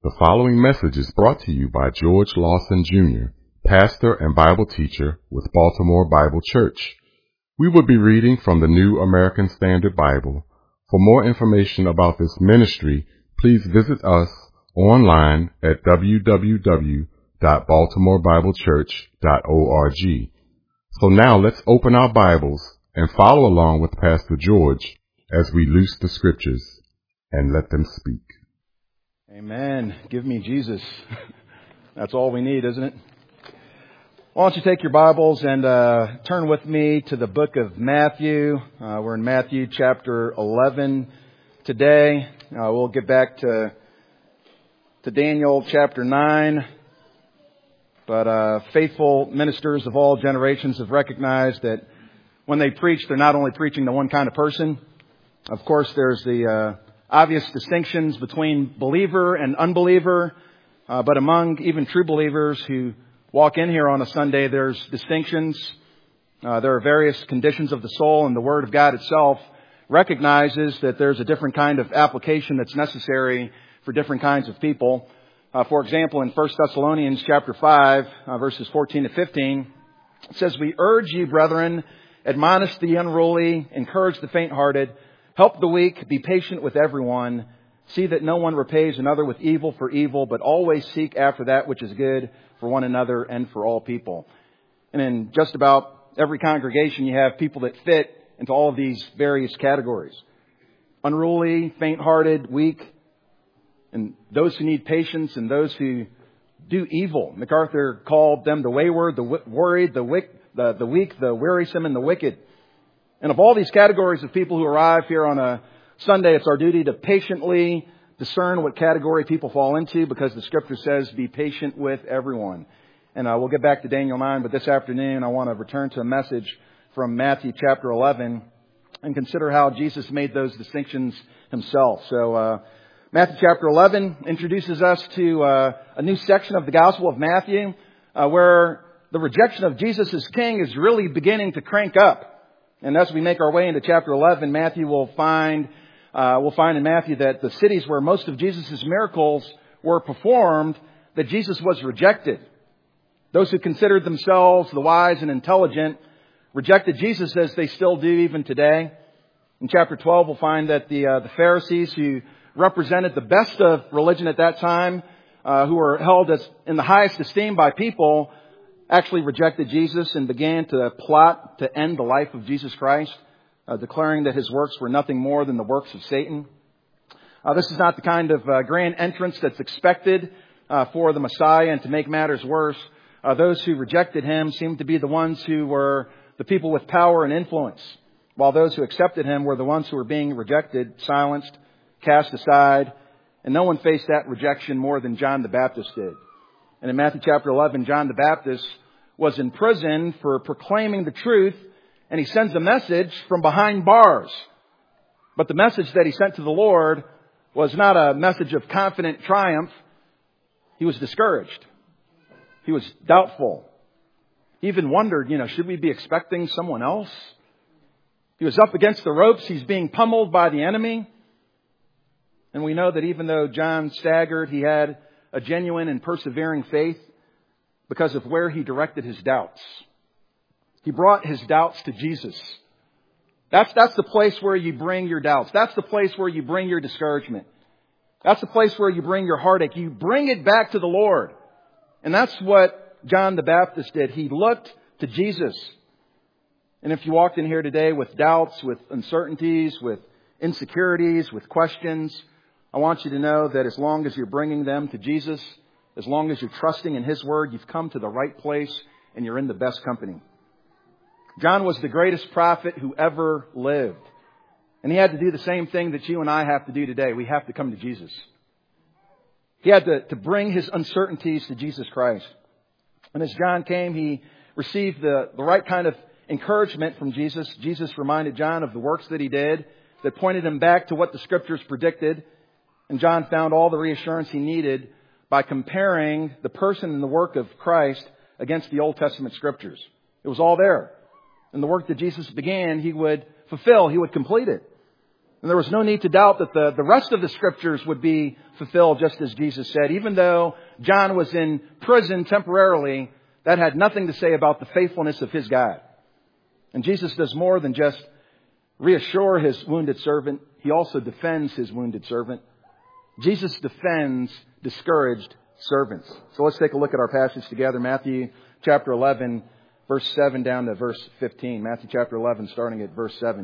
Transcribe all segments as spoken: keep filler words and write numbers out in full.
The following message is brought to you by George Lawson Junior, pastor and Bible teacher with Baltimore Bible Church. We will be reading from the New American Standard Bible. For more information about this ministry, please visit us online at w w w dot baltimore bible church dot org. So now let's open our Bibles and follow along with Pastor George as we loose the scriptures and let them speak. Amen. Give me Jesus. That's all we need, isn't it? Why don't you take your Bibles and uh, turn with me to the book of Matthew. Uh, we're in Matthew chapter eleven today. Uh, we'll get back to to Daniel chapter nine. But uh, faithful ministers of all generations have recognized that when they preach, they're not only preaching to one kind of person. Of course, there's the uh, obvious distinctions between believer and unbeliever. Uh, but among even true believers who walk in here on a Sunday, there's distinctions. Uh, there are various conditions of the soul, and the Word of God itself recognizes that there's a different kind of application that's necessary for different kinds of people. Uh, for example, in First Thessalonians chapter five, uh, verses fourteen to fifteen, it says, "We urge you, brethren, admonish the unruly, encourage the faint-hearted, help the weak, be patient with everyone. See that no one repays another with evil for evil, but always seek after that which is good for one another and for all people." And in just about every congregation, you have people that fit into all of these various categories. Unruly, faint-hearted, weak, and those who need patience, and those who do evil. MacArthur called them the wayward, the worried, the weak, the, the weak, the wearisome, and the wicked. And of all these categories of people who arrive here on a Sunday, it's our duty to patiently discern what category people fall into, because the Scripture says, be patient with everyone. And uh, we'll get back to Daniel nine, but this afternoon I want to return to a message from Matthew chapter eleven and consider how Jesus made those distinctions himself. So uh, Matthew chapter eleven introduces us to uh, a new section of the Gospel of Matthew uh, where the rejection of Jesus as King is really beginning to crank up. And as we make our way into chapter eleven, Matthew will find, uh, we'll find in Matthew that the cities where most of Jesus' miracles were performed, that Jesus was rejected. Those who considered themselves the wise and intelligent rejected Jesus, as they still do even today. In chapter twelve, we'll find that the, uh, the Pharisees, who represented the best of religion at that time, uh, who were held as in the highest esteem by people, actually rejected Jesus and began to plot to end the life of Jesus Christ, uh, declaring that his works were nothing more than the works of Satan. Uh, this is not the kind of uh, grand entrance that's expected uh, for the Messiah. And to make matters worse, uh, those who rejected him seemed to be the ones who were the people with power and influence, while those who accepted him were the ones who were being rejected, silenced, cast aside. And no one faced that rejection more than John the Baptist did. And in Matthew chapter eleven, John the Baptist was in prison for proclaiming the truth, and he sends a message from behind bars. But the message that he sent to the Lord was not a message of confident triumph. He was discouraged. He was doubtful. He even wondered, you know, should we be expecting someone else? He was up against the ropes. He's being pummeled by the enemy. And we know that even though John staggered, he had a genuine and persevering faith because of where he directed his doubts. He brought his doubts to Jesus. That's, that's the place where you bring your doubts. That's the place where you bring your discouragement. That's the place where you bring your heartache. You bring it back to the Lord. And that's what John the Baptist did. He looked to Jesus. And if you walked in here today with doubts, with uncertainties, with insecurities, with questions, I want you to know that as long as you're bringing them to Jesus, as long as you're trusting in His Word, you've come to the right place and you're in the best company. John was the greatest prophet who ever lived. And he had to do the same thing that you and I have to do today. We have to come to Jesus. He had to, to bring his uncertainties to Jesus Christ. And as John came, he received the, the right kind of encouragement from Jesus. Jesus reminded John of the works that he did that pointed him back to what the Scriptures predicted. And John found all the reassurance he needed by comparing the person and the work of Christ against the Old Testament Scriptures. It was all there. And the work that Jesus began, He would fulfill. He would complete it. And there was no need to doubt that the, the rest of the Scriptures would be fulfilled just as Jesus said. Even though John was in prison temporarily, that had nothing to say about the faithfulness of his God. And Jesus does more than just reassure his wounded servant. He also defends his wounded servant. Jesus defends discouraged servants. So let's take a look at our passage together. Matthew chapter eleven, verse seven down to verse fifteen. Matthew chapter eleven, starting at verse seven.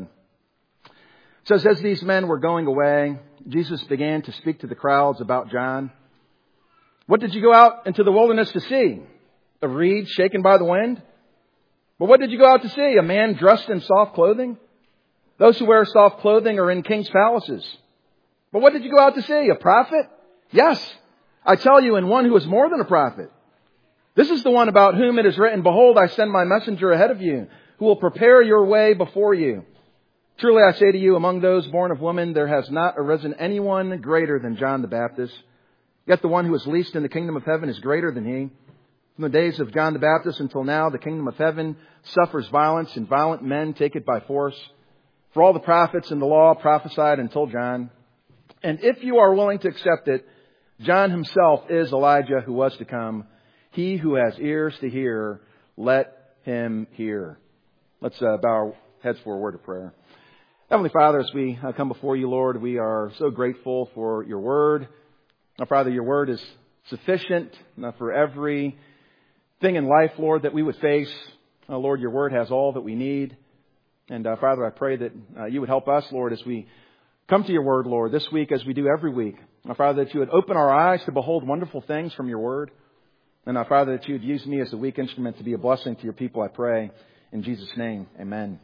It says, as these men were going away, Jesus began to speak to the crowds about John. What did you go out into the wilderness to see? A reed shaken by the wind? But what did you go out to see? A man dressed in soft clothing? Those who wear soft clothing are in king's palaces. But what did you go out to see? A prophet? Yes, I tell you, and one who is more than a prophet. This is the one about whom it is written, behold, I send my messenger ahead of you, who will prepare your way before you. Truly I say to you, among those born of woman, there has not arisen anyone greater than John the Baptist. Yet the one who is least in the kingdom of heaven is greater than he. From the days of John the Baptist until now, the kingdom of heaven suffers violence, and violent men take it by force. For all the prophets and the law prophesied until John. And if you are willing to accept it, John himself is Elijah who was to come. He who has ears to hear, let him hear. Let's uh, bow our heads for a word of prayer. Heavenly Father, as we uh, come before you, Lord, we are so grateful for your word. Now, Father, your word is sufficient uh, for every thing in life, Lord, that we would face. Uh, Lord, your word has all that we need. And uh, Father, I pray that uh, you would help us, Lord, as we come to your word, Lord, this week as we do every week. Uh, Father, that you would open our eyes to behold wonderful things from your word. And uh, Father, that you would use me as a weak instrument to be a blessing to your people, I pray. In Jesus' name, amen.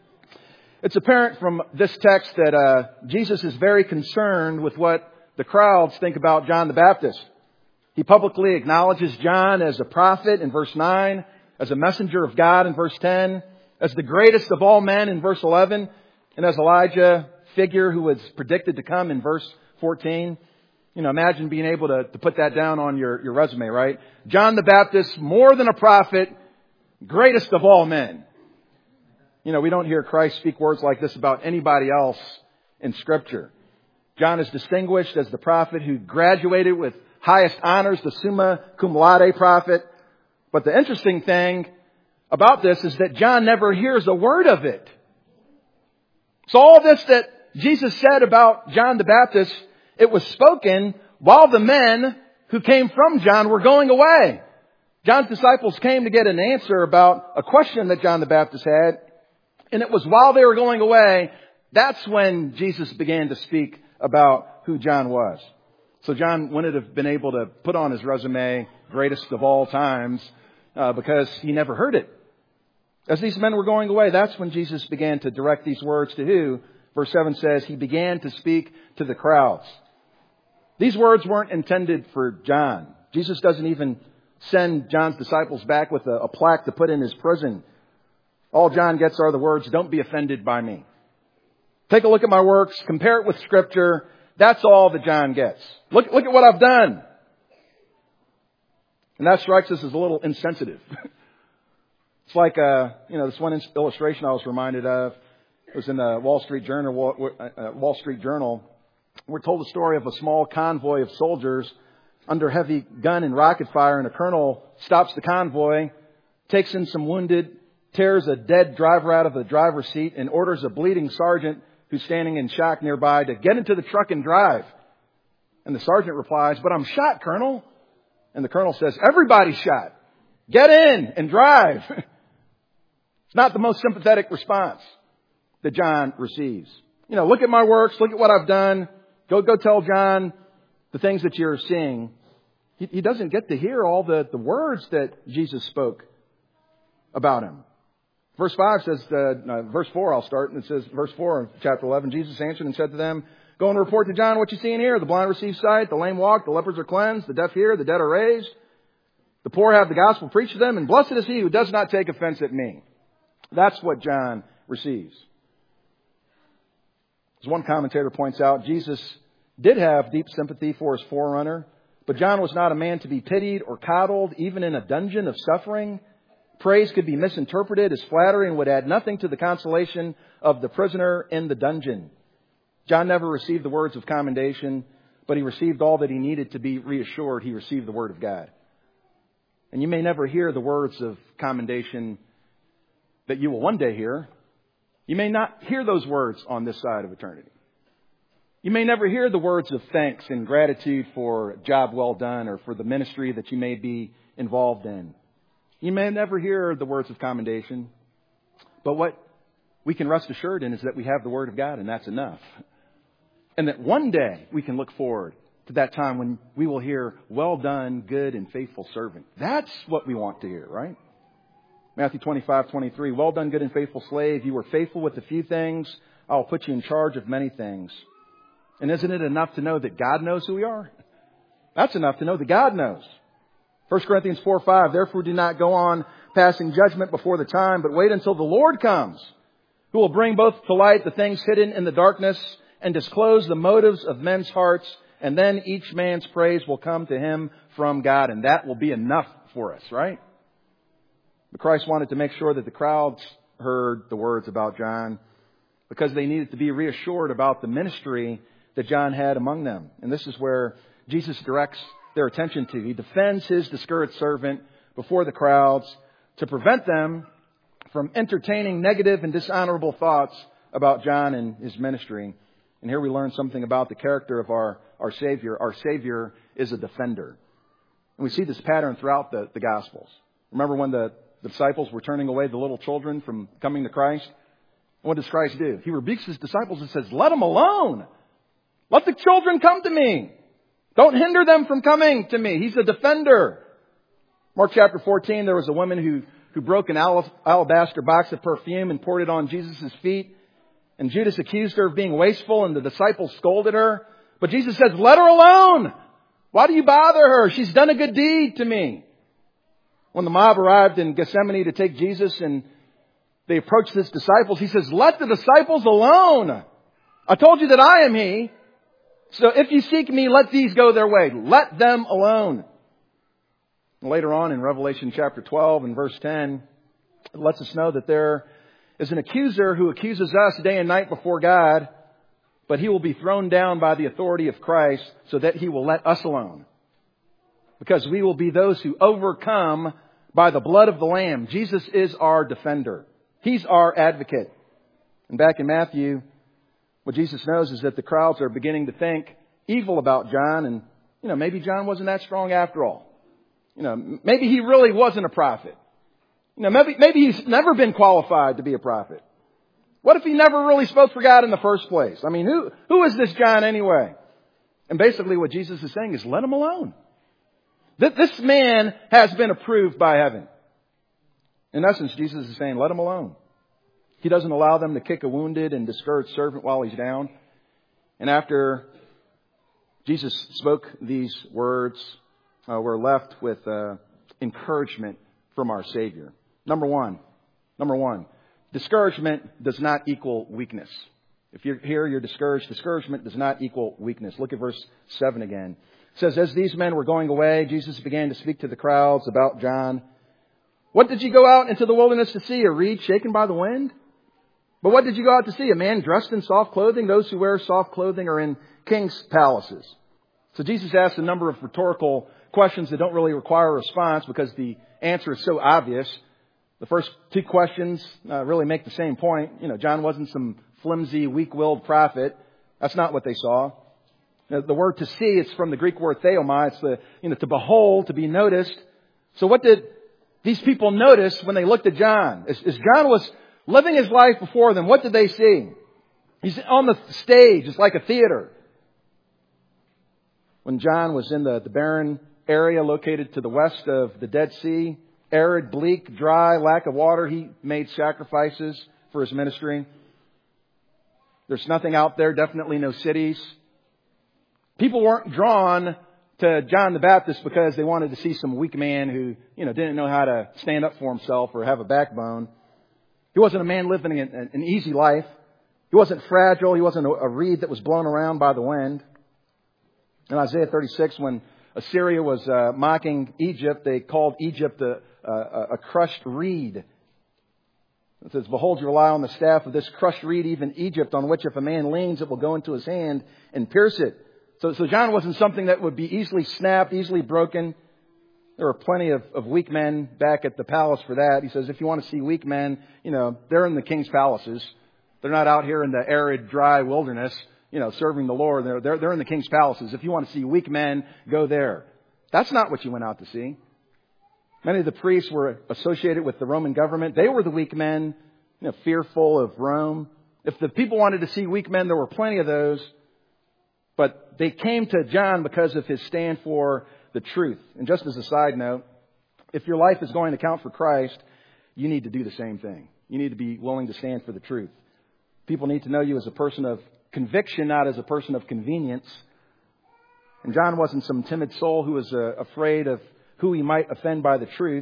It's apparent from this text that uh, Jesus is very concerned with what the crowds think about John the Baptist. He publicly acknowledges John as a prophet in verse nine, as a messenger of God in verse ten, as the greatest of all men in verse eleven, and as Elijah figure who was predicted to come in verse fourteen. You know, imagine being able to, to put that down on your, your resume, right? John the Baptist, more than a prophet, greatest of all men. You know, we don't hear Christ speak words like this about anybody else in Scripture. John is distinguished as the prophet who graduated with highest honors, the summa cum laude prophet. But the interesting thing about this is that John never hears a word of it. So all this that Jesus said about John the Baptist, it was spoken while the men who came from John were going away. John's disciples came to get an answer about a question that John the Baptist had. And it was while they were going away, that's when Jesus began to speak about who John was. So John wouldn't have been able to put on his resume, greatest of all times, uh, because he never heard it. As these men were going away, that's when Jesus began to direct these words to who? Verse seven says, he began to speak to the crowds. These words weren't intended for John. Jesus doesn't even send John's disciples back with a, a plaque to put in his prison. All John gets are the words, don't be offended by me. Take a look at my works, compare it with Scripture. That's all that John gets. Look, look at what I've done. And that strikes us as a little insensitive. It's like, uh, you know, this one illustration I was reminded of. It was in the Wall Street Journal. Wall, uh, Wall Street Journal. We're told the story of a small convoy of soldiers under heavy gun and rocket fire, and a colonel stops the convoy, takes in some wounded, tears a dead driver out of the driver's seat, and orders a bleeding sergeant who's standing in shock nearby to get into the truck and drive. And the sergeant replies, but I'm shot, Colonel. And the colonel says, everybody's shot. Get in and drive. It's not the most sympathetic response that John receives. You know, look at my works. Look at what I've done. Go, go tell John the things that you're seeing. He, he doesn't get to hear all the, the words that Jesus spoke about him. Verse five says, uh, no, verse four, I'll start, and it says, verse four of chapter eleven, Jesus answered and said to them, go and report to John what you see and hear. The blind receive sight, the lame walk, the lepers are cleansed, the deaf hear, the dead are raised. The poor have the gospel preached to them, and blessed is he who does not take offense at me. That's what John receives. As one commentator points out, Jesus did have deep sympathy for his forerunner, but John was not a man to be pitied or coddled, even in a dungeon of suffering. Praise could be misinterpreted as flattery and would add nothing to the consolation of the prisoner in the dungeon. John never received the words of commendation, but he received all that he needed to be reassured. He received the Word of God. And you may never hear the words of commendation that you will one day hear. You may not hear those words on this side of eternity. You may never hear the words of thanks and gratitude for a job well done or for the ministry that you may be involved in. You may never hear the words of commendation. But what we can rest assured in is that we have the Word of God, and that's enough. And that one day we can look forward to that time when we will hear, well done, good and faithful servant. That's what we want to hear, right? Matthew twenty-five twenty-three, well done, good and faithful slave. You were faithful with a few things. I will put you in charge of many things. And isn't it enough to know that God knows who we are? That's enough to know that God knows. First Corinthians four five, therefore do not go on passing judgment before the time, but wait until the Lord comes, who will bring both to light the things hidden in the darkness and disclose the motives of men's hearts, and then each man's praise will come to him from God, and that will be enough for us, right? But Christ wanted to make sure that the crowds heard the words about John because they needed to be reassured about the ministry that John had among them. And this is where Jesus directs their attention to. He defends his discouraged servant before the crowds to prevent them from entertaining negative and dishonorable thoughts about John and his ministry. And here we learn something about the character of our, our Savior. Our Savior is a defender. And we see this pattern throughout the, the Gospels. Remember when the, the disciples were turning away the little children from coming to Christ? And what does Christ do? He rebukes his disciples and says, let them alone. Let the children come to me. Don't hinder them from coming to me. He's a defender. Mark chapter fourteen, there was a woman who, who broke an alabaster box of perfume and poured it on Jesus' feet. And Judas accused her of being wasteful, and the disciples scolded her. But Jesus says, let her alone. Why do you bother her? She's done a good deed to me. When the mob arrived in Gethsemane to take Jesus and they approached his disciples, he says, let the disciples alone. I told you that I am he. So if you seek me, let these go their way. Let them alone. And later on in Revelation chapter twelve and verse ten, it lets us know that there is an accuser who accuses us day and night before God, but he will be thrown down by the authority of Christ so that he will let us alone. Because we will be those who overcome by the blood of the Lamb. Jesus is our defender. He's our advocate. And back in Matthew, what Jesus knows is that the crowds are beginning to think evil about John. And, you know, maybe John wasn't that strong after all. You know, maybe he really wasn't a prophet. You know, maybe, maybe he's never been qualified to be a prophet. What if he never really spoke for God in the first place? I mean, who, who is this John anyway? And basically what Jesus is saying is let him alone. This man has been approved by heaven. In essence, Jesus is saying, let him alone. He doesn't allow them to kick a wounded and discouraged servant while he's down. And after Jesus spoke these words, uh, we're left with uh, encouragement from our Savior. Number one, number one, discouragement does not equal weakness. If you're here, you're discouraged. Discouragement does not equal weakness. Look at verse seven again. It says, as these men were going away, Jesus began to speak to the crowds about John. What did you go out into the wilderness to see? A reed shaken by the wind? But what did you go out to see? A man dressed in soft clothing? Those who wear soft clothing are in king's palaces. So Jesus asked a number of rhetorical questions that don't really require a response because the answer is so obvious. The first two questions uh, really make the same point. You know, John wasn't some flimsy, weak-willed prophet. That's not what they saw. The word to see, it's from the Greek word theomai. It's the, you know, to behold, to be noticed. So what did these people notice when they looked at John? As, as John was living his life before them, what did they see? He's on the stage. It's like a theater. When John was in the, the barren area located to the west of the Dead Sea, arid, bleak, dry, lack of water, he made sacrifices for his ministry. There's nothing out there, definitely no cities. People weren't drawn to John the Baptist because they wanted to see some weak man who, you know, didn't know how to stand up for himself or have a backbone. He wasn't a man living an, an easy life. He wasn't fragile. He wasn't a, a reed that was blown around by the wind. In Isaiah thirty-six, when Assyria was uh, mocking Egypt, they called Egypt a, a, a crushed reed. It says, behold, you rely on the staff of this crushed reed, even Egypt, on which if a man leans, it will go into his hand and pierce it. So, so John wasn't something that would be easily snapped, easily broken. There were plenty of, of weak men back at the palace for that. He says, if you want to see weak men, you know, they're in the king's palaces. They're not out here in the arid, dry wilderness, you know, serving the Lord. They're, they're, they're in the king's palaces. If you want to see weak men, go there. That's not what you went out to see. Many of the priests were associated with the Roman government. They were the weak men, you know, fearful of Rome. If the people wanted to see weak men, there were plenty of those. But they came to John because of his stand for the truth. And just as a side note, if your life is going to count for Christ, you need to do the same thing. You need to be willing to stand for the truth. People need to know you as a person of conviction, not as a person of convenience. And John wasn't some timid soul who was uh, afraid of who he might offend by the truth.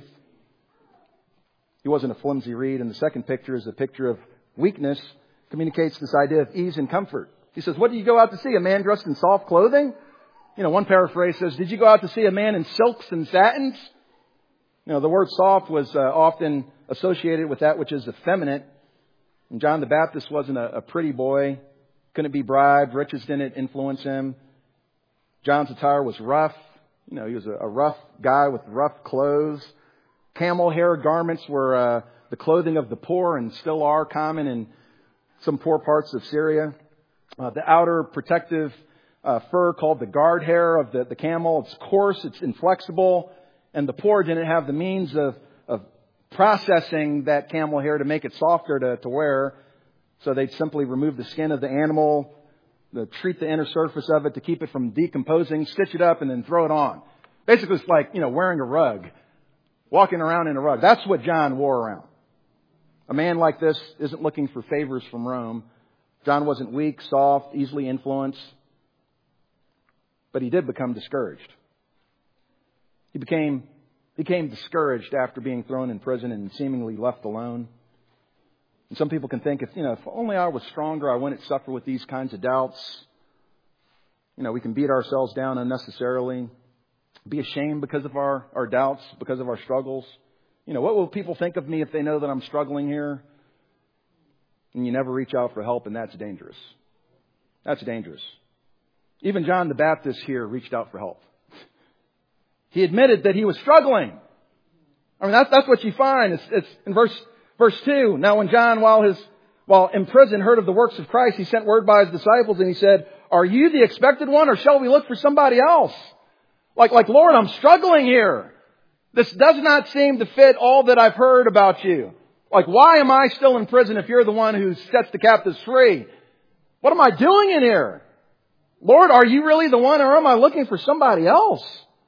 He wasn't a flimsy reed. And the second picture is a picture of weakness. Communicates this idea of ease and comfort. He says, what do you go out to see? A man dressed in soft clothing? You know, one paraphrase says, did you go out to see a man in silks and satins? You know, the word soft was uh, often associated with that which is effeminate. And John the Baptist wasn't a, a pretty boy. Couldn't be bribed. Riches didn't influence him. John's attire was rough. You know, he was a, a rough guy with rough clothes. Camel hair garments were uh, the clothing of the poor and still are common in some poor parts of Syria. Uh, the outer protective uh, fur called the guard hair of the, the camel. It's coarse, it's inflexible, and the poor didn't have the means of, of processing that camel hair to make it softer to, to wear. So they'd simply remove the skin of the animal, the, treat the inner surface of it to keep it from decomposing, stitch it up, and then throw it on. Basically, it's like, you know, wearing a rug, walking around in a rug. That's what John wore around. A man like this isn't looking for favors from Rome. John wasn't weak, soft, easily influenced. But he did become discouraged. He became, became discouraged after being thrown in prison and seemingly left alone. And some people can think, if, you know, if only I was stronger, I wouldn't suffer with these kinds of doubts. You know, we can beat ourselves down unnecessarily, be ashamed because of our, our doubts, because of our struggles. You know, what will people think of me if they know that I'm struggling here? And you never reach out for help, and that's dangerous. That's dangerous. Even John the Baptist here reached out for help. He admitted that he was struggling. I mean, that's, that's what you find. It's, it's in verse Verse two, now when John, while his while in prison, heard of the works of Christ, he sent word by his disciples and he said, are you the expected one, or shall we look for somebody else? Like, like, Lord, I'm struggling here. This does not seem to fit all that I've heard about you. Like, why am I still in prison if you're the one who sets the captives free? What am I doing in here? Lord, are you really the one, or am I looking for somebody else?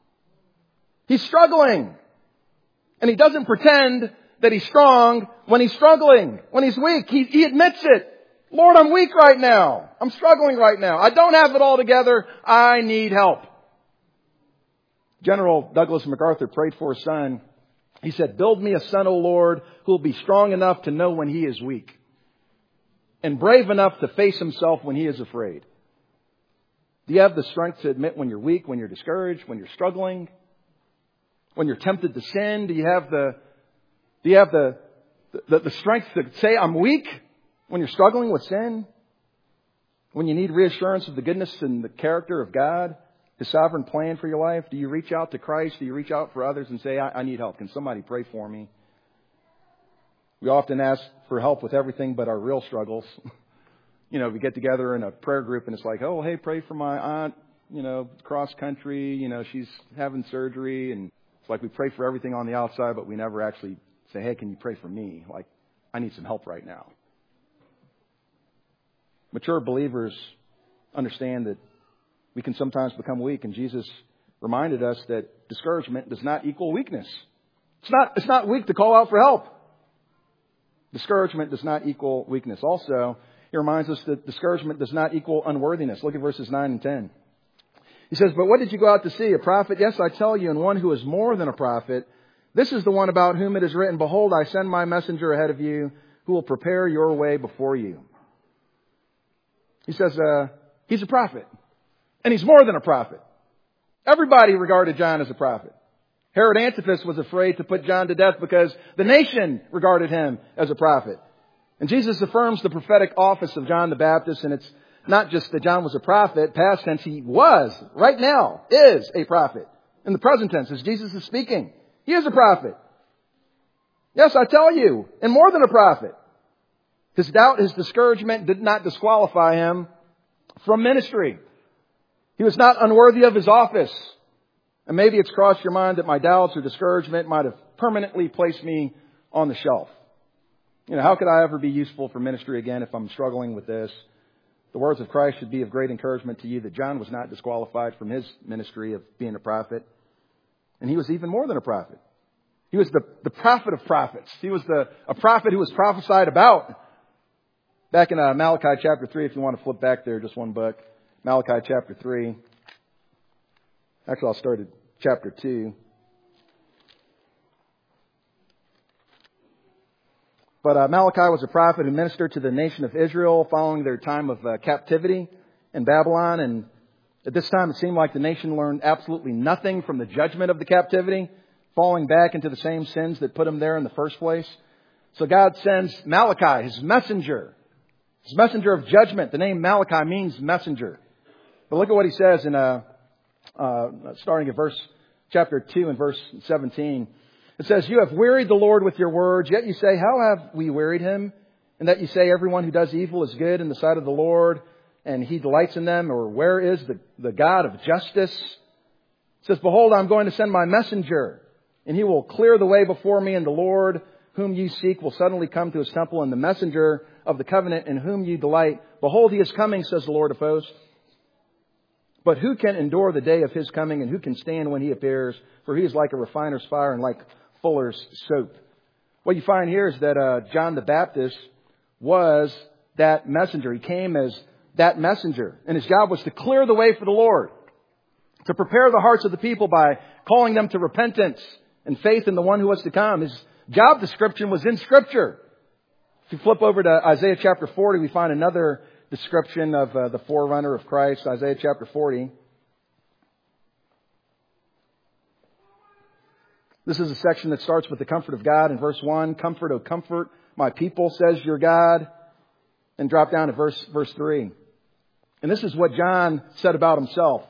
He's struggling. And he doesn't pretend that he's strong when he's struggling, when he's weak. He, he admits it. Lord, I'm weak right now. I'm struggling right now. I don't have it all together. I need help. General Douglas MacArthur prayed for his son. He said, build me a son, O Lord, who will be strong enough to know when he is weak and brave enough to face himself when he is afraid. Do you have the strength to admit when you're weak, when you're discouraged, when you're struggling, when you're tempted to sin? Do you have the Do you have the, the, the strength to say, I'm weak, when you're struggling with sin? When you need reassurance of the goodness and the character of God, His sovereign plan for your life? Do you reach out to Christ? Do you reach out for others and say, I, I need help. Can somebody pray for me? We often ask for help with everything but our real struggles. You know, we get together in a prayer group and it's like, oh, hey, pray for my aunt, you know, cross country, you know, she's having surgery. And it's like we pray for everything on the outside, but we never actually say, hey, can you pray for me? Like, I need some help right now. Mature believers understand that we can sometimes become weak, and Jesus reminded us that discouragement does not equal weakness. It's not, it's not weak to call out for help. Discouragement does not equal weakness. Also, he reminds us that discouragement does not equal unworthiness. Look at verses nine and ten. He says, but what did you go out to see? A prophet? Yes, I tell you, and one who is more than a prophet. This is the one about whom it is written, behold, I send my messenger ahead of you who will prepare your way before you. He says, uh, he's a prophet. And he's more than a prophet. Everybody regarded John as a prophet. Herod Antipas was afraid to put John to death because the nation regarded him as a prophet. And Jesus affirms the prophetic office of John the Baptist, and it's not just that John was a prophet, past tense, he was, right now, is a prophet. In the present tense, as Jesus is speaking, he is a prophet. Yes, I tell you, and more than a prophet. His doubt, his discouragement did not disqualify him from ministry. He was not unworthy of his office. And maybe it's crossed your mind that my doubts or discouragement might have permanently placed me on the shelf. You know, how could I ever be useful for ministry again if I'm struggling with this? The words of Christ should be of great encouragement to you that John was not disqualified from his ministry of being a prophet. And he was even more than a prophet. He was the, the prophet of prophets. He was the a prophet who was prophesied about. Back in uh, Malachi chapter three, if you want to flip back there, just one book. Malachi chapter three. Actually, I'll start at chapter two. But uh, Malachi was a prophet who ministered to the nation of Israel following their time of uh, captivity in Babylon. And at this time, it seemed like the nation learned absolutely nothing from the judgment of the captivity, falling back into the same sins that put them there in the first place. So God sends Malachi, his messenger, his messenger of judgment. The name Malachi means messenger. But look at what he says in uh, uh, starting at verse chapter two and verse seventeen. It says, "You have wearied the Lord with your words, yet you say, how have we wearied him? And that you say, everyone who does evil is good in the sight of the Lord, and he delights in them. Or where is the, the God of justice? It says, behold, I'm going to send my messenger, and he will clear the way before me, and the Lord whom you seek will suddenly come to his temple, and the messenger of the covenant in whom you delight. Behold, he is coming, says the Lord of hosts. But who can endure the day of his coming, and who can stand when he appears? For he is like a refiner's fire and like fuller's soap." What you find here is that uh, John the Baptist was that messenger. He came as that messenger. And his job was to clear the way for the Lord, to prepare the hearts of the people by calling them to repentance and faith in the one who was to come. His job description was in Scripture. If you flip over to Isaiah chapter forty, we find another description of uh, the forerunner of Christ, Isaiah chapter forty. This is a section that starts with the comfort of God in verse one. "Comfort, O comfort my people, says your God." And drop down to verse, verse three. And this is what John said about himself.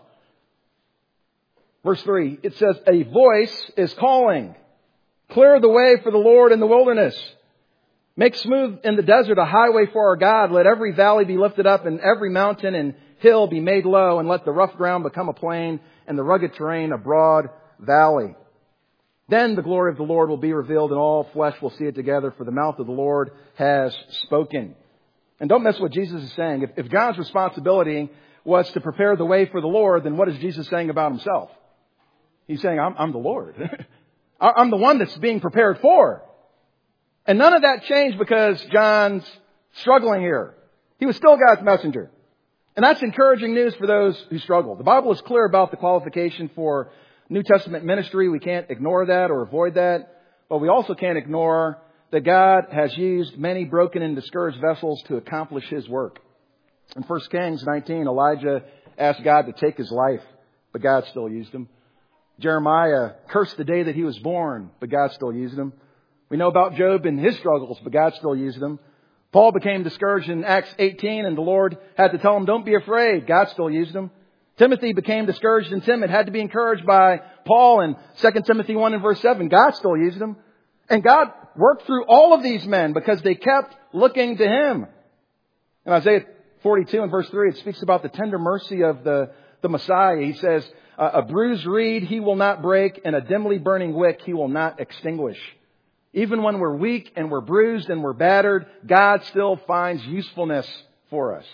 Verse three, it says, "A voice is calling, clear the way for the Lord in the wilderness. Make smooth in the desert a highway for our God. Let every valley be lifted up and every mountain and hill be made low, and let the rough ground become a plain and the rugged terrain a broad valley. Then the glory of the Lord will be revealed, and all flesh will see it together, for the mouth of the Lord has spoken." And don't miss what Jesus is saying. If, if God's responsibility was to prepare the way for the Lord, then what is Jesus saying about himself? He's saying, I'm, I'm the Lord. I'm the one that's being prepared for. And none of that changed because John's struggling here. He was still God's messenger. And that's encouraging news for those who struggle. The Bible is clear about the qualification for New Testament ministry. We can't ignore that or avoid that. But we also can't ignore that God has used many broken and discouraged vessels to accomplish His work. In First Kings nineteen, Elijah asked God to take his life, but God still used him. Jeremiah cursed the day that he was born, but God still used him. We know about Job and his struggles, but God still used him. Paul became discouraged in Acts eighteen, and the Lord had to tell him, don't be afraid. God still used him. Timothy became discouraged and timid, had to be encouraged by Paul in Second Timothy one and verse seven. God still used him. And God worked through all of these men because they kept looking to Him. In Isaiah forty-two and verse three, it speaks about the tender mercy of the, the Messiah. He says, a bruised reed He will not break, and a dimly burning wick He will not extinguish. Even when we're weak and we're bruised and we're battered, God still finds usefulness for us.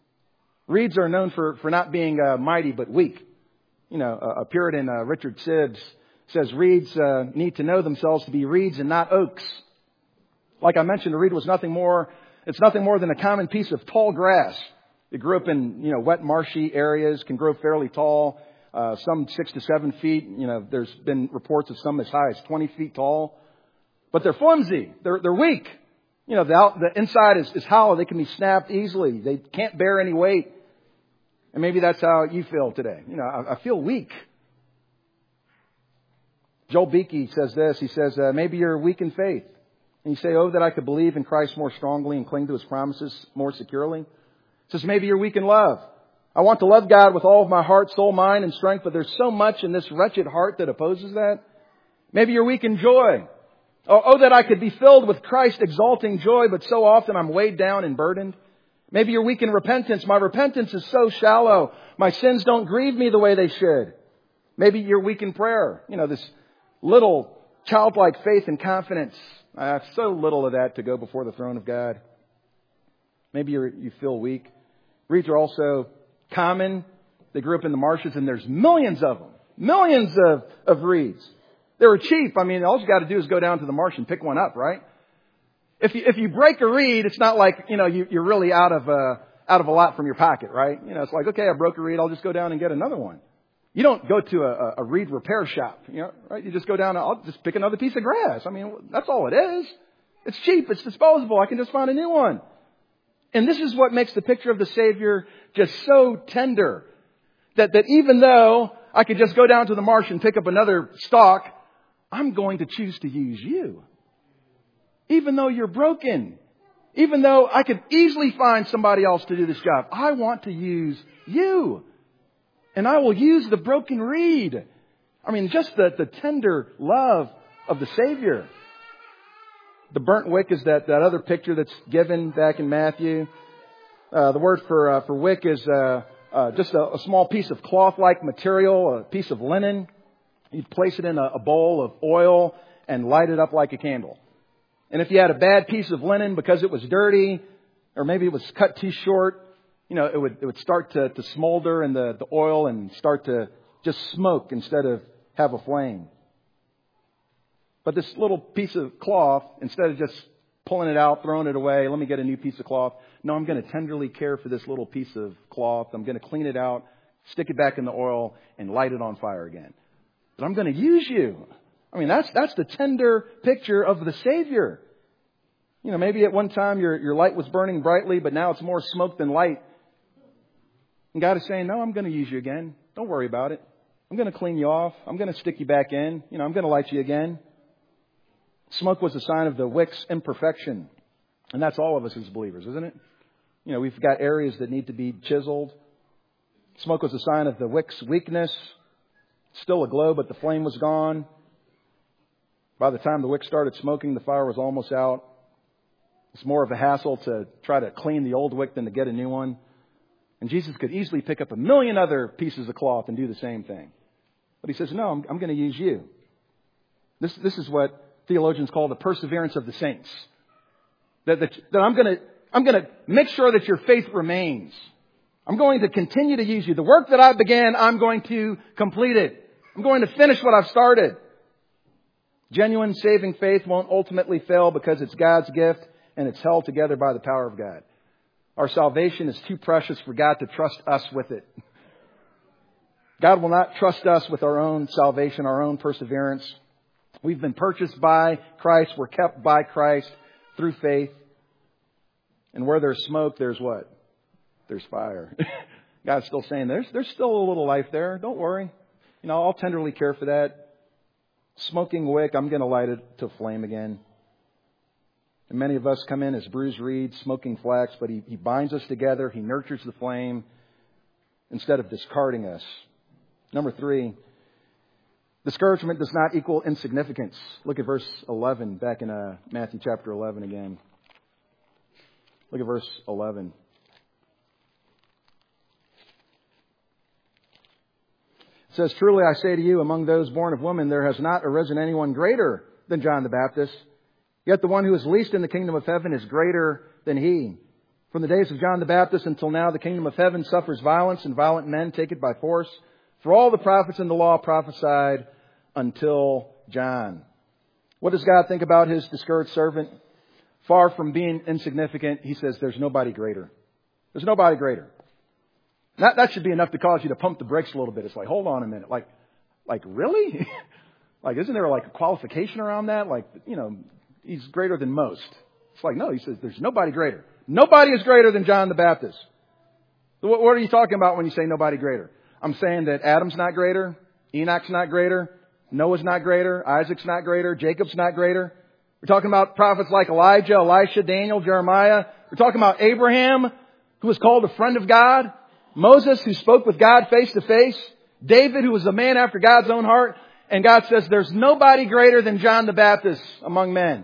Reeds are known for, for not being uh, mighty but weak. You know, a, a Puritan, uh, Richard Sibbes, says reeds uh, need to know themselves to be reeds and not oaks. Like I mentioned, a reed was nothing more, it's nothing more than a common piece of tall grass. It grew up in, you know, wet, marshy areas, can grow fairly tall, uh, some six to seven feet. You know, there's been reports of some as high as twenty feet tall. But they're flimsy. They're, they're weak. You know, the, out, the inside is, is hollow. They can be snapped easily. They can't bear any weight. And maybe that's how you feel today. You know, I, I feel weak. Joel Beakey says this. He says, uh, maybe you're weak in faith. And you say, oh, that I could believe in Christ more strongly and cling to His promises more securely. He says, maybe you're weak in love. I want to love God with all of my heart, soul, mind, and strength, but there's so much in this wretched heart that opposes that. Maybe you're weak in joy. Oh, oh, that I could be filled with Christ exalting joy, but so often I'm weighed down and burdened. Maybe you're weak in repentance. My repentance is so shallow. My sins don't grieve me the way they should. Maybe you're weak in prayer. You know, this little childlike faith and confidence. I have so little of that to go before the throne of God. Maybe you're, you feel weak. Reeds are also common. They grew up in the marshes, and there's millions of them. Millions of, of reeds. They were cheap. I mean, all you got to do is go down to the marsh and pick one up, right? If you, if you break a reed, it's not like, you know, you, you're really out of, uh, out of a lot from your pocket, right? You know, it's like, okay, I broke a reed. I'll just go down and get another one. You don't go to a, a reed repair shop, you know, right? You just go down and I'll just pick another piece of grass. I mean, that's all it is. It's cheap. It's disposable. I can just find a new one. And this is what makes the picture of the Savior just so tender. That, that even though I could just go down to the marsh and pick up another stalk, I'm going to choose to use you. Even though you're broken. Even though I could easily find somebody else to do this job. I want to use you. And I will use the broken reed. I mean, just the, the tender love of the Savior. The burnt wick is that, that other picture that's given back in Matthew. Uh, the word for uh, for wick is uh, uh, just a, a small piece of cloth-like material, a piece of linen. You'd place it in a, a bowl of oil and light it up like a candle. And if you had a bad piece of linen because it was dirty, or maybe it was cut too short, you know, it would it would start to, to smolder in the, the oil and start to just smoke instead of have a flame. But this little piece of cloth, instead of just pulling it out, throwing it away, let me get a new piece of cloth. No, I'm going to tenderly care for this little piece of cloth. I'm going to clean it out, stick it back in the oil, and light it on fire again. But I'm going to use you. I mean, that's that's the tender picture of the Savior. You know, maybe at one time your, your light was burning brightly, but now it's more smoke than light. And God is saying, no, I'm going to use you again. Don't worry about it. I'm going to clean you off. I'm going to stick you back in. You know, I'm going to light you again. Smoke was a sign of the wick's imperfection. And that's all of us as believers, isn't it? You know, we've got areas that need to be chiseled. Smoke was a sign of the wick's weakness. Still aglow, but the flame was gone. By the time the wick started smoking, the fire was almost out. It's more of a hassle to try to clean the old wick than to get a new one. And Jesus could easily pick up a million other pieces of cloth and do the same thing. But He says, no, I'm, I'm going to use you. This, this is what theologians call the perseverance of the saints. That, that, that I'm going to, I'm going to make sure that your faith remains. I'm going to continue to use you. The work that I began, I'm going to complete it. I'm going to finish what I've started. Genuine saving faith won't ultimately fail because it's God's gift and it's held together by the power of God. Our salvation is too precious for God to trust us with it. God will not trust us with our own salvation, our own perseverance. We've been purchased by Christ. We're kept by Christ through faith. And where there's smoke, there's what? There's fire. God's still saying, there's, there's still a little life there. Don't worry. You know, I'll tenderly care for that. Smoking wick, I'm going to light it to flame again. And many of us come in as bruised reeds, smoking flax, but he, he binds us together. He nurtures the flame instead of discarding us. Number three, discouragement does not equal insignificance. Look at verse eleven back in uh, Matthew chapter eleven again. Look at verse eleven. It says, truly I say to you, among those born of woman, there has not arisen anyone greater than John the Baptist. Yet the one who is least in the kingdom of heaven is greater than he. From the days of John the Baptist until now, the kingdom of heaven suffers violence, and violent men take it by force. For all the prophets in the law prophesied until John. What does God think about His discouraged servant? Far from being insignificant, He says there's nobody greater. There's nobody greater. That, that should be enough to cause you to pump the brakes a little bit. It's like, hold on a minute. Like, like really? Like, isn't there like a qualification around that? Like, you know, He's greater than most. It's like, no, He says there's nobody greater. Nobody is greater than John the Baptist. What, what are you talking about when you say nobody greater? I'm saying that Adam's not greater. Enoch's not greater. Noah's not greater. Isaac's not greater. Jacob's not greater. We're talking about prophets like Elijah, Elisha, Daniel, Jeremiah. We're talking about Abraham, who was called a friend of God. Moses, who spoke with God face to face. David, who was a man after God's own heart. And God says there's nobody greater than John the Baptist among men.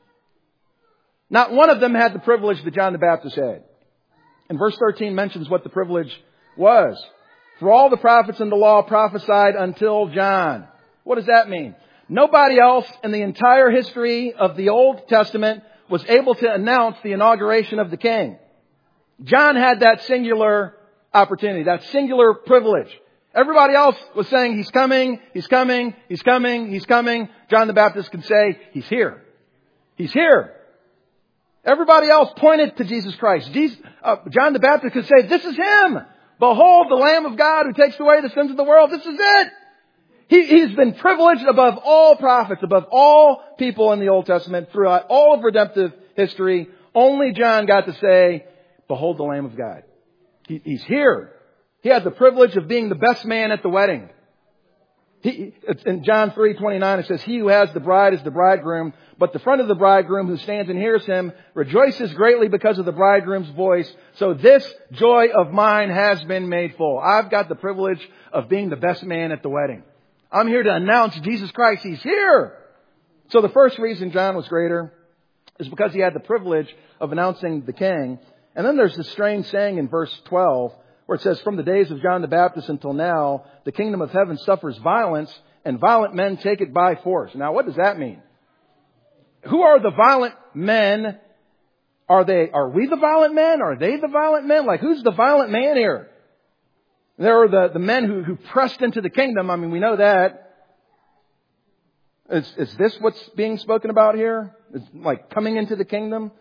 Not one of them had the privilege that John the Baptist had. And verse thirteen mentions what the privilege was. For all the prophets in the law prophesied until John. What does that mean? Nobody else in the entire history of the Old Testament was able to announce the inauguration of the king. John had that singular opportunity, that singular privilege. Everybody else was saying, He's coming, He's coming, He's coming, He's coming. John the Baptist could say, He's here. He's here. Everybody else pointed to Jesus Christ. Jesus, uh, John the Baptist could say, this is Him. Behold, the Lamb of God who takes away the sins of the world. This is it. He, he's been privileged above all prophets, above all people in the Old Testament throughout all of redemptive history. Only John got to say, behold the Lamb of God. He, he's here. He had the privilege of being the best man at the wedding. He, in John three twenty-nine, it says, He who has the bride is the bridegroom, but the friend of the bridegroom who stands and hears him rejoices greatly because of the bridegroom's voice. So this joy of mine has been made full. I've got the privilege of being the best man at the wedding. I'm here to announce Jesus Christ. He's here. So the first reason John was greater is because he had the privilege of announcing the King. And then there's this strange saying in verse twelve, where it says, from the days of John the Baptist until now, the kingdom of heaven suffers violence, and violent men take it by force. Now, what does that mean? Who are the violent men? Are they, are we the violent men? Are they the violent men? Like, who's the violent man here? There are the, the men who, who pressed into the kingdom. I mean, we know that. Is, is this what's being spoken about here? Is like coming into the kingdom?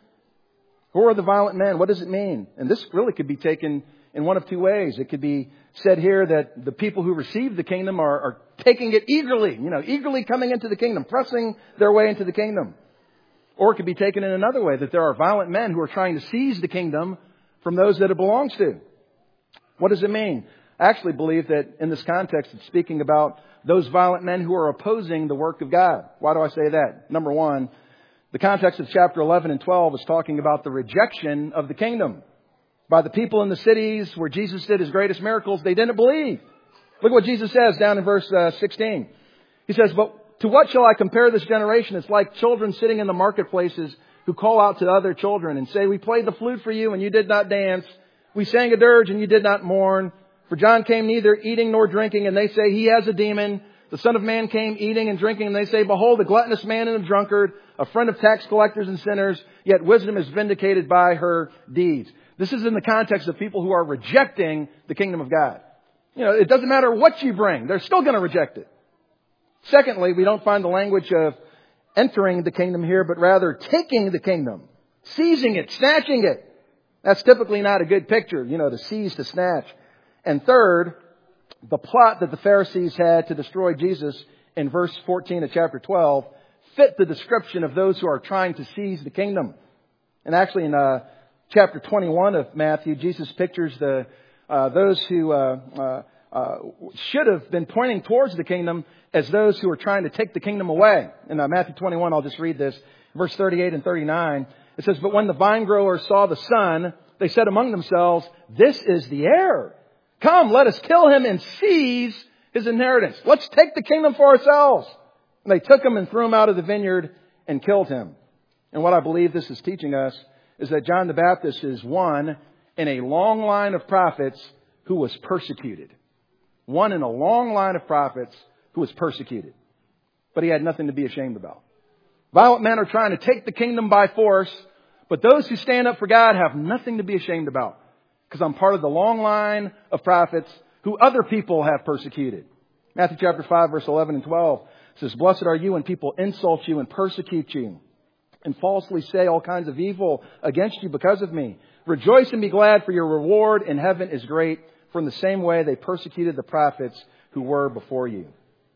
Who are the violent men? What does it mean? And this really could be taken in one of two ways. It could be said here that the people who receive the kingdom are, are taking it eagerly, you know, eagerly coming into the kingdom, pressing their way into the kingdom. Or it could be taken in another way, that there are violent men who are trying to seize the kingdom from those that it belongs to. What does it mean? I actually believe that in this context, it's speaking about those violent men who are opposing the work of God. Why do I say that? Number one, the context of chapter eleven and twelve is talking about the rejection of the kingdom. By the people in the cities where Jesus did His greatest miracles, they didn't believe. Look what Jesus says down in verse uh, sixteen. He says, but to what shall I compare this generation? It's like children sitting in the marketplaces who call out to other children and say, we played the flute for you and you did not dance. We sang a dirge and you did not mourn. For John came neither eating nor drinking, and they say he has a demon. The Son of Man came eating and drinking, and they say, behold, a gluttonous man and a drunkard, a friend of tax collectors and sinners, yet wisdom is vindicated by her deeds. This is in the context of people who are rejecting the kingdom of God. You know, it doesn't matter what you bring. They're still going to reject it. Secondly, we don't find the language of entering the kingdom here, but rather taking the kingdom, seizing it, snatching it. That's typically not a good picture, you know, to seize, to snatch. And third, the plot that the Pharisees had to destroy Jesus in verse fourteen of chapter twelve fit the description of those who are trying to seize the kingdom. And actually in uh, chapter twenty-one of Matthew, Jesus pictures the uh, those who uh, uh, uh, should have been pointing towards the kingdom as those who are trying to take the kingdom away. In uh, Matthew twenty-one, I'll just read this, verse thirty-eight and thirty-nine. It says, but when the vinegrowers saw the son, they said among themselves, this is the heir. Come, let us kill him and seize his inheritance. Let's take the kingdom for ourselves. And they took him and threw him out of the vineyard and killed him. And what I believe this is teaching us is that John the Baptist is one in a long line of prophets who was persecuted. One in a long line of prophets who was persecuted. But he had nothing to be ashamed about. Violent men are trying to take the kingdom by force, but those who stand up for God have nothing to be ashamed about. Because I'm part of the long line of prophets who other people have persecuted. Matthew chapter five, verse eleven and twelve says, blessed are you when people insult you and persecute you and falsely say all kinds of evil against you because of me. Rejoice and be glad, for your reward in heaven is great. For in the same way they persecuted the prophets who were before you.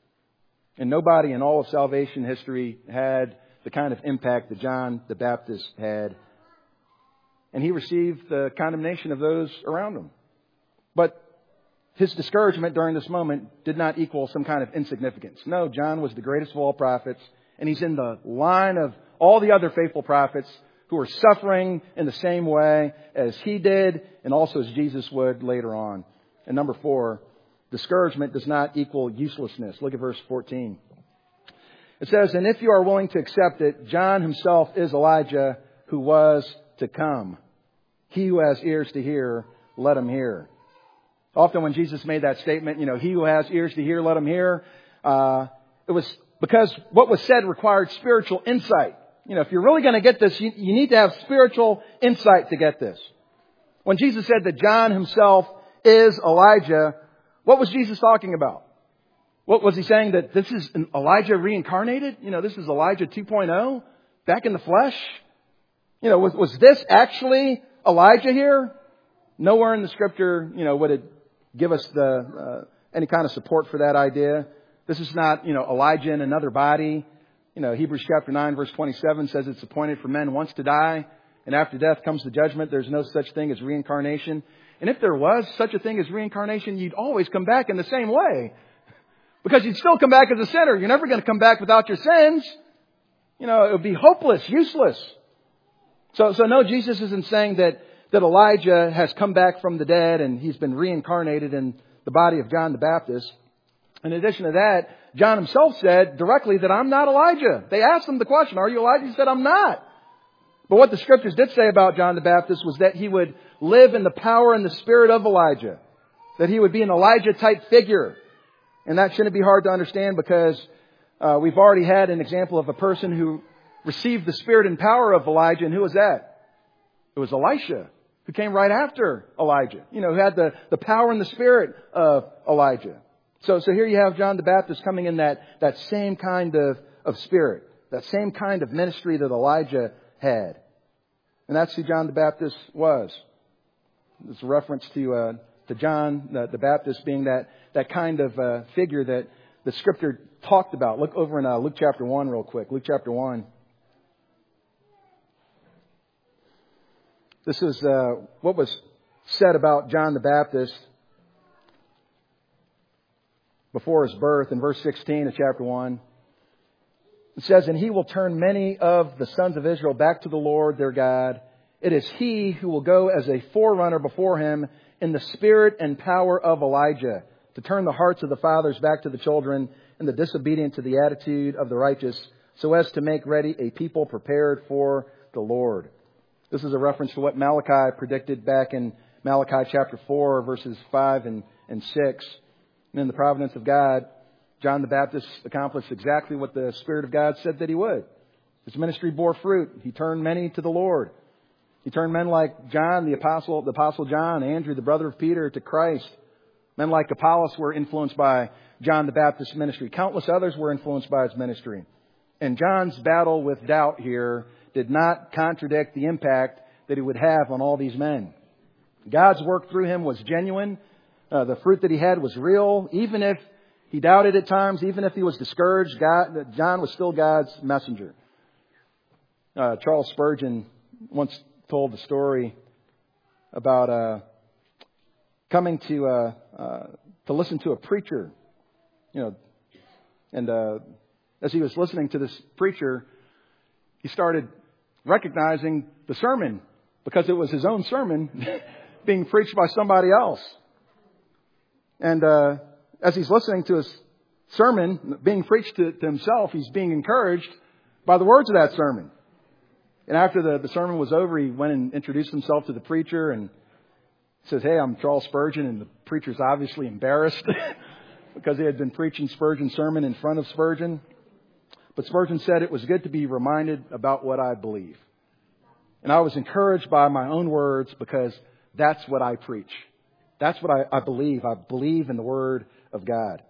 And nobody in all of salvation history had the kind of impact that John the Baptist had. And he received the condemnation of those around him. But his discouragement during this moment did not equal some kind of insignificance. No, John was the greatest of all prophets, and he's in the line of all the other faithful prophets who are suffering in the same way as he did and also as Jesus would later on. And number four, discouragement does not equal uselessness. Look at verse fourteen. It says, "And if you are willing to accept it, John himself is Elijah who was to come. He who has ears to hear, let him hear." Often when Jesus made that statement, you know, he who has ears to hear, let him hear, uh, it was because what was said required spiritual insight. You know, if you're really going to get this, you, you need to have spiritual insight to get this. When Jesus said that John himself is Elijah, what was Jesus talking about? What was he saying? That this is an Elijah reincarnated? You know, this is Elijah two point oh, back in the flesh? You know, was, was this actually Elijah here? Nowhere in the Scripture, you know, would it give us the uh, any kind of support for that idea. This is not, you know, Elijah in another body. You know, Hebrews chapter nine, verse twenty-seven says it's appointed for men once to die, and after death comes the judgment. There's no such thing as reincarnation. And if there was such a thing as reincarnation, you'd always come back in the same way. Because you'd still come back as a sinner. You're never going to come back without your sins. You know, it would be hopeless, useless. So, so no, Jesus isn't saying that that Elijah has come back from the dead and he's been reincarnated in the body of John the Baptist. In addition to that, John himself said directly that I'm not Elijah. They asked him the question, "Are you Elijah?" He said, "I'm not." But what the Scriptures did say about John the Baptist was that he would live in the power and the spirit of Elijah. That he would be an Elijah-type figure. And that shouldn't be hard to understand because uh, we've already had an example of a person who received the spirit and power of Elijah. And who was that? It was Elisha, who came right after Elijah. You know, who had the, the power and the spirit of Elijah. So, so here you have John the Baptist coming in that, that same kind of, of spirit. That same kind of ministry that Elijah had. And that's who John the Baptist was. It's a reference to, uh, to John the, the Baptist being that, that kind of uh, figure that the Scripture talked about. Look over in uh, Luke chapter one real quick. Luke chapter one. This is uh, what was said about John the Baptist before his birth in verse sixteen of chapter one. It says, "And he will turn many of the sons of Israel back to the Lord their God. It is he who will go as a forerunner before him in the spirit and power of Elijah, to turn the hearts of the fathers back to the children and the disobedient to the attitude of the righteous, so as to make ready a people prepared for the Lord." This is a reference to what Malachi predicted back in Malachi chapter four, verses five and, and six. And in the providence of God, John the Baptist accomplished exactly what the Spirit of God said that he would. His ministry bore fruit. He turned many to the Lord. He turned men like John, the apostle, the apostle John, Andrew, the brother of Peter, to Christ. Men like Apollos were influenced by John the Baptist's ministry. Countless others were influenced by his ministry. And John's battle with doubt here did not contradict the impact that he would have on all these men. God's work through him was genuine. Uh, the fruit that he had was real. Even if he doubted at times, even if he was discouraged, God, John was still God's messenger. Uh, Charles Spurgeon once told the story about uh, coming to uh, uh, to listen to a preacher, you know, and uh, as he was listening to this preacher, he started recognizing the sermon because it was his own sermon being preached by somebody else. And uh, as he's listening to his sermon being preached to, to himself, he's being encouraged by the words of that sermon. And after the, the sermon was over, he went and introduced himself to the preacher and says, "Hey, I'm Charles Spurgeon." And the preacher's obviously embarrassed because he had been preaching Spurgeon's sermon in front of Spurgeon. But Spurgeon said, "It was good to be reminded about what I believe. And I was encouraged by my own words because that's what I preach. That's what I, I believe. I believe in the Word of God."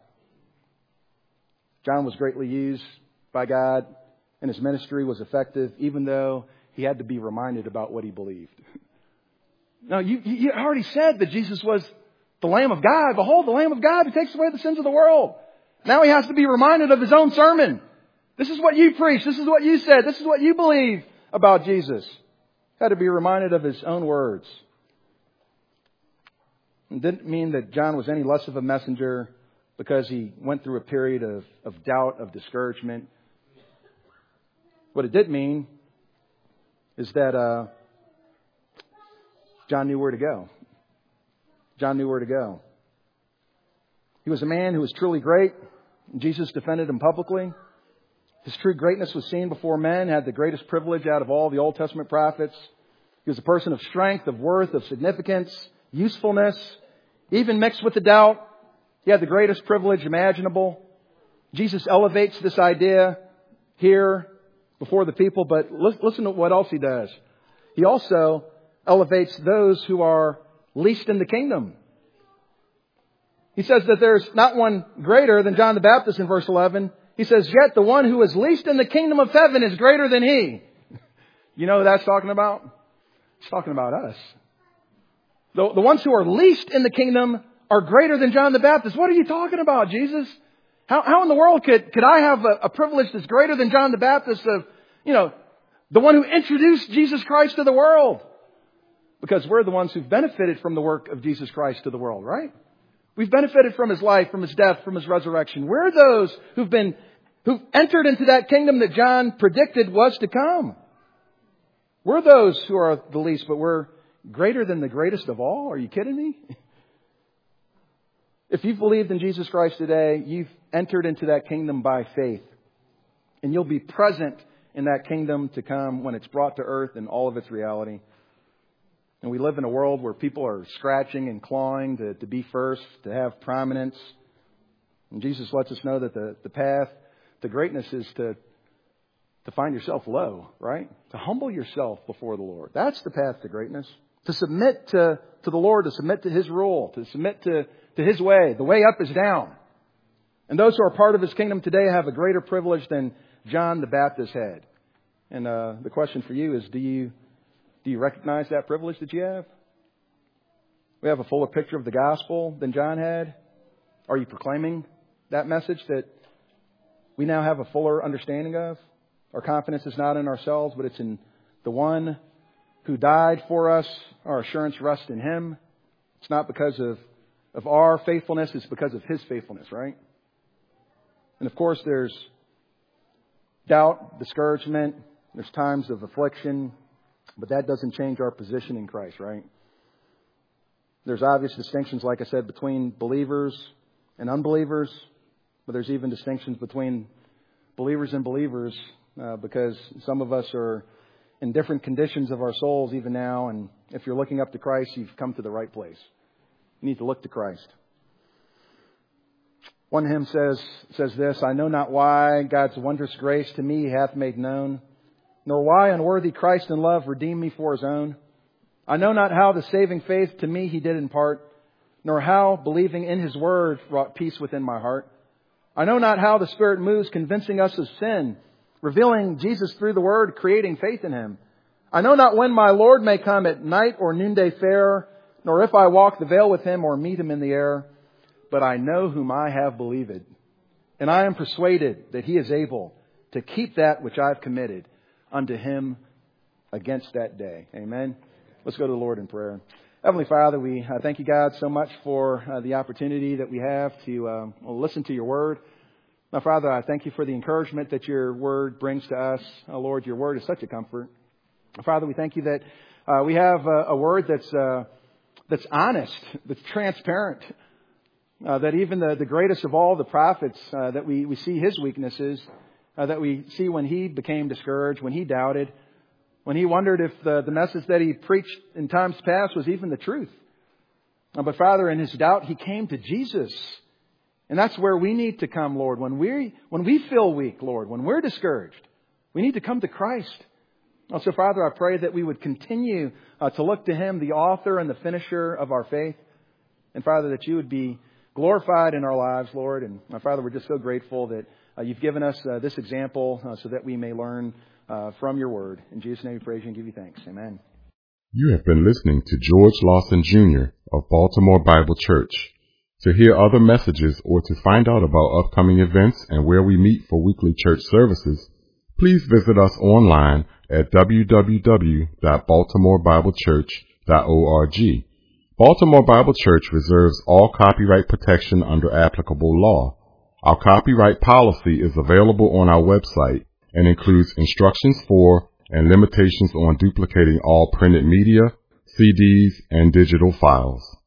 John was greatly used by God, and his ministry was effective, even though he had to be reminded about what he believed. Now, you, you already said that Jesus was the Lamb of God. Behold, the Lamb of God who takes away the sins of the world. Now he has to be reminded of his own sermon. This is what you preach. This is what you said. This is what you believe about Jesus. He had to be reminded of his own words. It didn't mean that John was any less of a messenger because he went through a period of, of doubt, of discouragement. What it did mean is that uh, John knew where to go. John knew where to go. He was a man who was truly great. Jesus defended him publicly. His true greatness was seen before men, had the greatest privilege out of all the Old Testament prophets. He was a person of strength, of worth, of significance, usefulness, even mixed with the doubt. He had the greatest privilege imaginable. Jesus elevates this idea here before the people, but listen to what else he does. He also elevates those who are least in the kingdom. He says that there's not one greater than John the Baptist in verse eleven. He says, yet the one who is least in the kingdom of heaven is greater than he. You know who that's talking about? It's talking about us. The, the ones who are least in the kingdom are greater than John the Baptist. What are you talking about, Jesus? How, how in the world could, could I have a, a privilege that's greater than John the Baptist of, you know, the one who introduced Jesus Christ to the world? Because we're the ones who've benefited from the work of Jesus Christ to the world, right? We've benefited from His life, from His death, from His resurrection. We're those who've been, who've entered into that kingdom that John predicted was to come. We're those who are the least, but we're greater than the greatest of all. Are you kidding me? If you've believed in Jesus Christ today, you've entered into that kingdom by faith. And you'll be present in that kingdom to come when it's brought to earth in all of its reality. And we live in a world where people are scratching and clawing to, to be first, to have prominence. And Jesus lets us know that the, the path to greatness is to, to find yourself low, right? To humble yourself before the Lord. That's the path to greatness. To submit to, to the Lord, to submit to His rule, to submit to, to His way. The way up is down. And those who are part of His kingdom today have a greater privilege than John the Baptist had. And uh, the question for you is, do you do you recognize that privilege that you have? We have a fuller picture of the gospel than John had. Are you proclaiming that message that we now have a fuller understanding of? Our confidence is not in ourselves, but it's in the one who died for us. Our assurance rests in Him. It's not because of, of our faithfulness, it's because of His faithfulness, right? And of course, there's doubt, discouragement, there's times of affliction, but that doesn't change our position in Christ, right? There's obvious distinctions, like I said, between believers and unbelievers, but there's even distinctions between believers and believers uh, because some of us are in different conditions of our souls even now, and if you're looking up to Christ, you've come to the right place. You need to look to Christ. One hymn says says this, I know not why God's wondrous grace to me hath made known, nor why unworthy Christ in love redeemed me for His own. I know not how the saving faith to me He did impart, nor how believing in His word wrought peace within my heart. I know not how the Spirit moves convincing us of sin, revealing Jesus through the word, creating faith in Him. I know not when my Lord may come at night or noonday fair, nor if I walk the vale with Him or meet Him in the air. But I know whom I have believed, and I am persuaded that He is able to keep that which I've committed unto Him against that day. Amen. Let's go to the Lord in prayer. Heavenly Father, we uh, thank You, God, so much for uh, the opportunity that we have to uh, listen to Your word. Now, Father, I thank You for the encouragement that Your word brings to us. Oh, Lord, Your word is such a comfort. Father, we thank You that uh, we have a, a word that's uh, that's honest, that's transparent. Uh, that even the, the greatest of all the prophets, uh, that we, we see his weaknesses, uh, that we see when he became discouraged, when he doubted, when he wondered if the, the message that he preached in times past was even the truth. Uh, but Father, in his doubt, he came to Jesus. And that's where we need to come, Lord. When we when we feel weak, Lord, when we're discouraged, we need to come to Christ. Also, Father, I pray that we would continue uh, to look to Him, the author and the finisher of our faith. And Father, that You would be glorified in our lives, Lord. And uh, Father, we're just so grateful that uh, You've given us uh, this example uh, so that we may learn uh, from Your word. In Jesus' name we praise You and give You thanks. Amen. You have been listening to George Lawson Junior of Baltimore Bible Church. To hear other messages or to find out about upcoming events and where we meet for weekly church services, please visit us online at w w w dot baltimore bible church dot org. Baltimore Bible Church reserves all copyright protection under applicable law. Our copyright policy is available on our website and includes instructions for and limitations on duplicating all printed media, C Ds, and digital files.